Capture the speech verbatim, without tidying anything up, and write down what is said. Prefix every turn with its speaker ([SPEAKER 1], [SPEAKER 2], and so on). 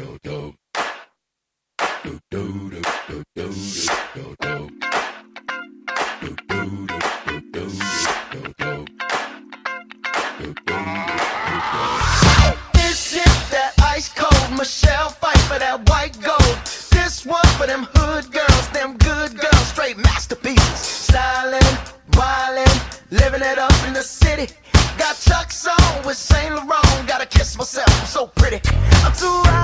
[SPEAKER 1] This hit that ice cold Michelle fight for that white gold. This one for them hood girls, them good girls, straight masterpieces. Stylin', wildin', living it up in the city. Got Chuck's on with Saint Laurent. Gotta kiss myself, I'm so pretty. I'm too high.